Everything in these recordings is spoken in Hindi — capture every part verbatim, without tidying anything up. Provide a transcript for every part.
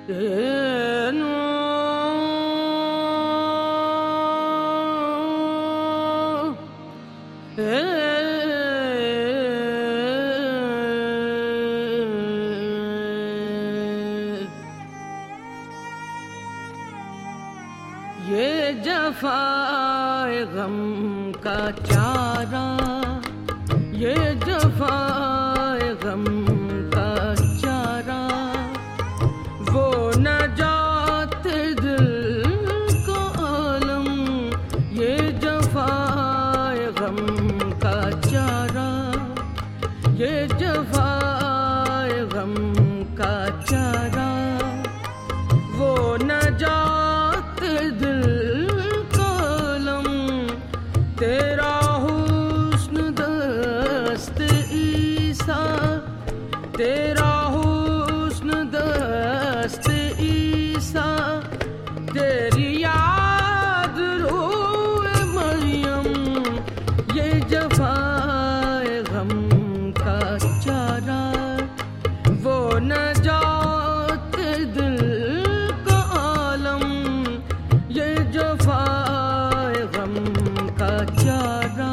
ये जफाए गम का चारा, ये जफाए गम का चारा, वो नजात दिल को आलम। ये जफाए गम का चारा, ये जफाए गम का चारा, वो नजात दिल का आलम। तेरा हुस्न दस्त ईसा, तेरा हुस्न दस्त ईसा, तेरी याद रूए मरियम। ये जफाए गम का चारा, वो नजात दिल का आलम। ये जफाए गम का चारा।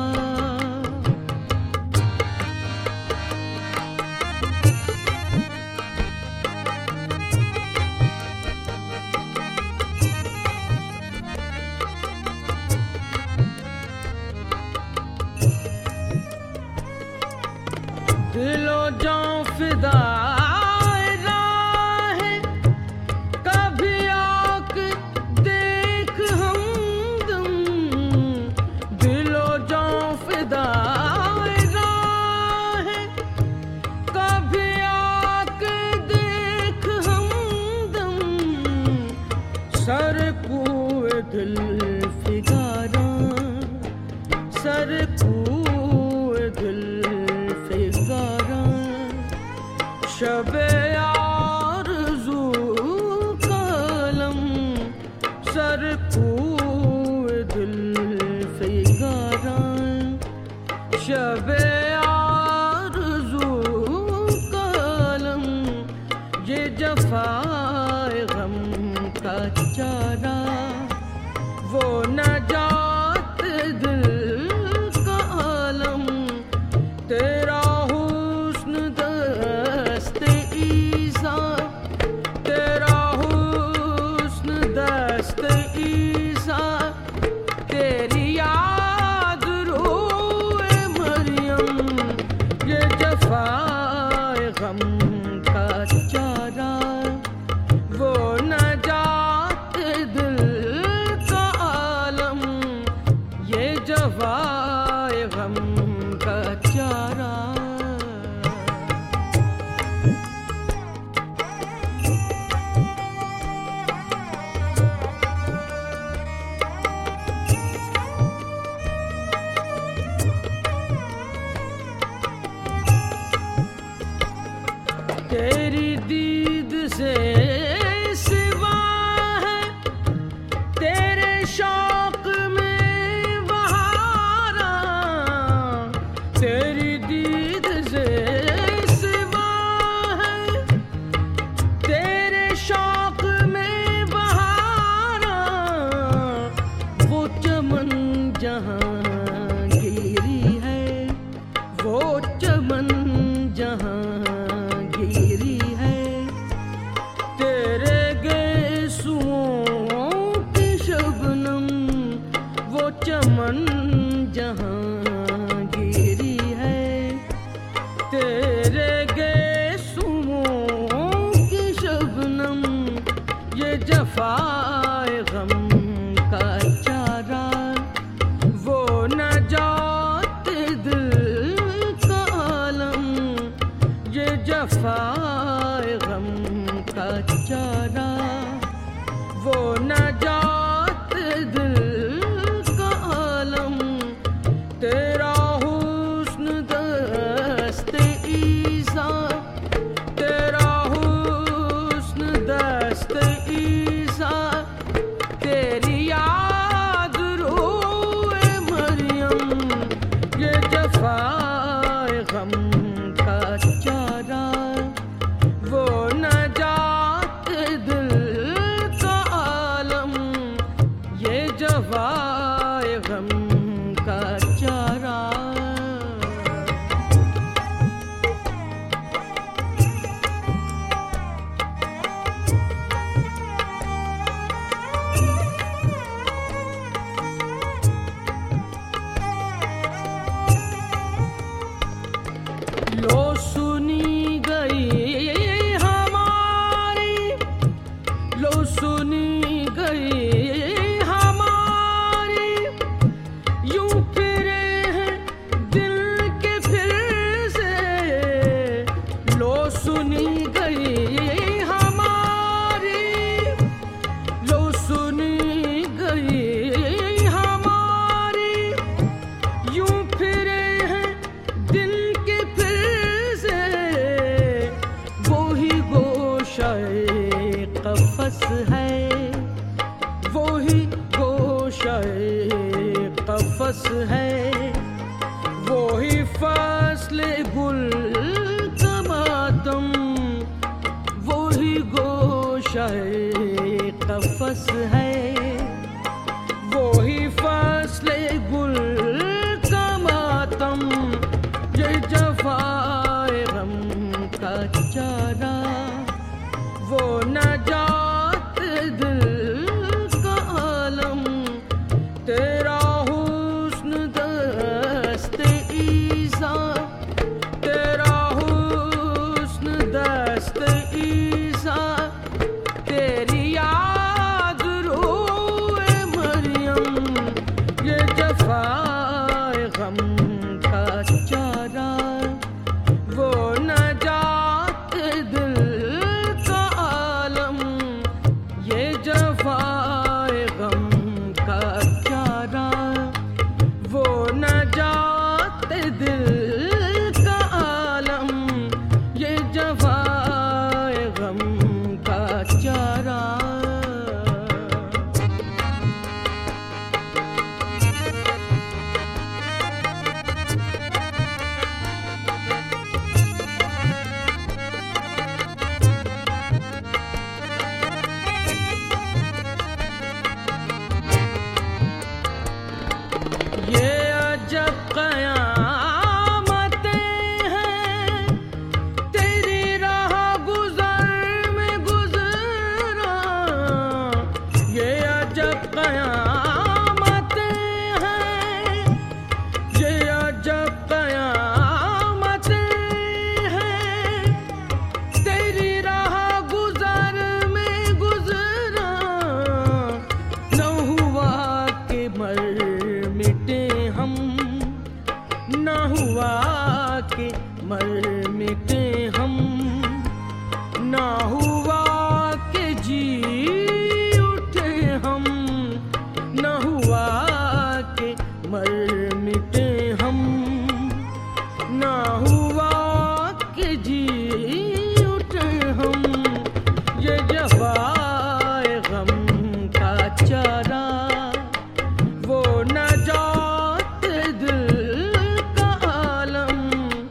दिलो जाऊं फिदा राहे, कभी आके देख हमदम। दिलो जाऊं फिदा राहे, कभी आके देख हमदम। सर कुए दिल फिगारा, सर कुए दिल फिगारा। शबे आरज़ू कलम, सर कुए दिल फिगारा। शबे आरज़ू कलम, ये जफाए गम का चारा, वो नजात दिल का आलम। तेरा हुस्न दस्त ईसा, तेरा हुस्न दस्त ईसा, तेरी याद रूए मरियम। ये जफाए गम का चारा, वो नजात दिल का आलम। ये जफाए गम का चारा। तेरी दीद से सिवा है तेरे शौक में बहारा। तेरी दीद से सिवा है तेरे शौक में बहारा। वो चमन जहाँ गिरी है, वो चमन जहाँ गिरी है, तेरे गेसुओं की शबनम। वो चमन जहाँ गिरी है, तेरे गेसुओं की शबनम। ये जफाए गम का चारा, वो नजात दिल का आलम। ये जफाए गम का चारा, वो नजात दिल का आलम। तेरा हुस्न दस्त ईसा, तेरा हुस्न दस्त ईसा, तेरी याद रूए मरियम। ये जफाए गम का चारा, वो नजात गोशाए कफस है, वो ही गोशाए कफस है, वो ही फासले गुल का मातम, वो ही गोशाए कफस है, वो ही फासले गुल का मातम, ये जफाए गम का चारा, वो नजात दिल का आलम, तेरा हुस्न दस्ते ईसा, तेरा हुस्न दस्ते ईसा, तेरी याद रोए मरियम, ये जफाए गम का चारा, वो नजात दिल का आलम, ये जफाए गम का चारा, वो नजात दिल का आलम, ये जफाए गम का चारा। ये अजब क़यामतें हैं, तेरी राह गुज़र में गुज़रा, ये अजब क़यामतें हैं, ये अजब क़यामतें हैं, तेरी राह गुज़र में गुज़रा, न हुआ के मर मिटे हम, न हुआ के मर मिटे हम, न हुआ के जी उठे हम, न हुआ के मर मिटे हम, न हुआ के जी उठे हम, ये जफाए गम का चारा, वो नजात दिल का आलम,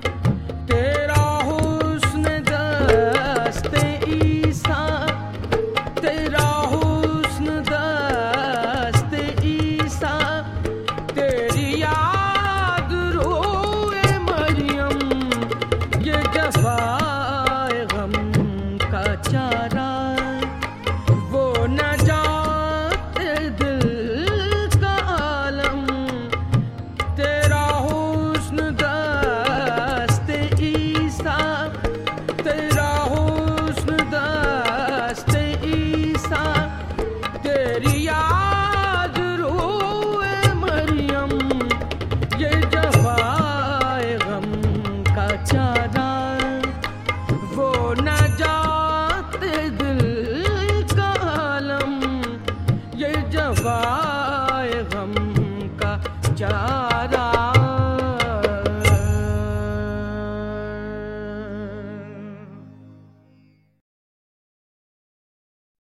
तेरा हुस्न दस्ते ईसा, तेरा हुस्न दस्ते ईसा, तेरी याद रोए मरियम, ये जफाए गम का चारा, वो नजात दिल का आलम, तेरा हुस्न दस्ते ईसा, तेरा हुस्न दस्ते ईसा, तेरी याद रोए मरियम, ये जफाए गम का चारा, वो नजात दिल का आलम, ये जफाए गम का चारा।